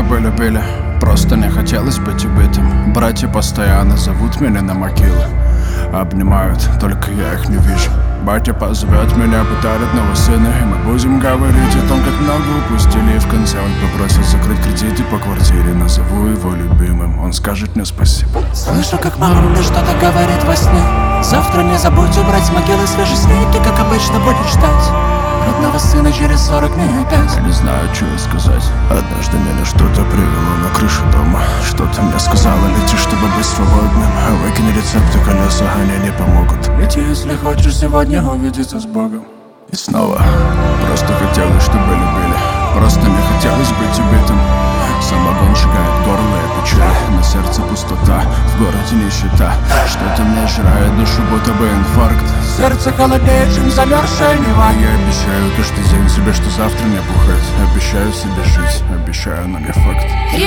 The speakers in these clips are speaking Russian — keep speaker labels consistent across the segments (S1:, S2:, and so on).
S1: чтобы любили. Просто не хотелось быть убитым. Братья постоянно зовут меня на могилы. Обнимают, только я их не вижу. Батя позовет меня, подарит нового сына, и мы будем говорить о том, как много упустили. И в конце он попросит закрыть кредиты по квартире. Назову его любимым, он скажет мне спасибо.
S2: Слышу, как мама мне что-то говорит во сне. Завтра не забудь убрать с могилы свежий снег. И как обычно будешь ждать родного сына через 40 дней опять.
S1: Я не знаю, что сказать. Однажды меня что-то привело на крышу дома. Что-то мне сказала: лети, чтобы быть свободным. Выкини рецепты, колеса, они не помогут. Лети, если хочешь сегодня увидеться с Богом. И снова просто хотелось, чтобы любили. Просто не хотелось быть убитым. Самогон сжигает горло и печаль. На сердце пустота, в городе нищета. Что-то мне жрает душу, будто бы инфаркт.
S2: Сердце холоднее, чем замерзшая Нева.
S1: Я обещаю каждый день себе, что завтра не бухать. Обещаю себе жить, обещаю, но не факт.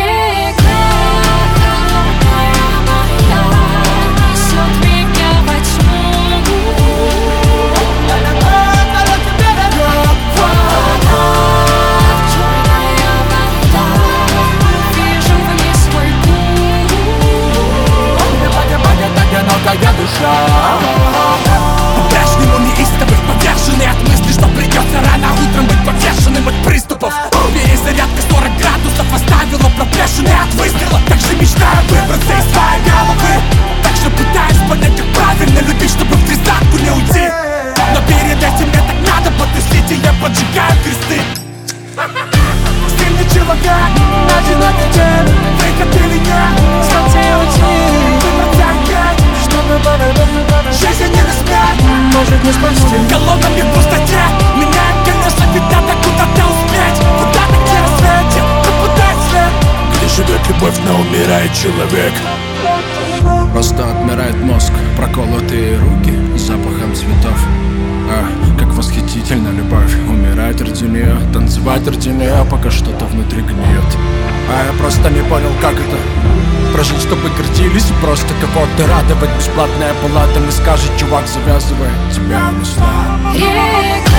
S2: Душа по-прежнему неистовый, поверженный от мысли, что придется рано утром быть повешенным от приступов. Перезарядка 40 градусов оставила проплешины от выстрела. Так же мечтаю выбраться из своей головы. Так же пытаюсь понять, как правильно любить, чтобы в тридцатку не уйти. Но перед этим мне так надо потусить, и я поджигаю кресты. Сильный человек, одинокий день. Выход или нет, жизнь не насмех, может не спасти. Голодными в пустоте, меняем колеса, ведь надо куда-то успеть. Куда-то, где рассвете, попадает свет. Где живет любовь, но умирает человек.
S1: Просто отмирает мозг, проколотые руки с запахом цветов. Как восхитительна любовь. Умирать ради нее, танцевать ради нее, пока что-то внутри гниет. Я просто не понял, как это прожить, чтобы гордились, и просто кого-то радовать. Бесплатная палата, мне скажет: чувак, завязывай, тебя унесла.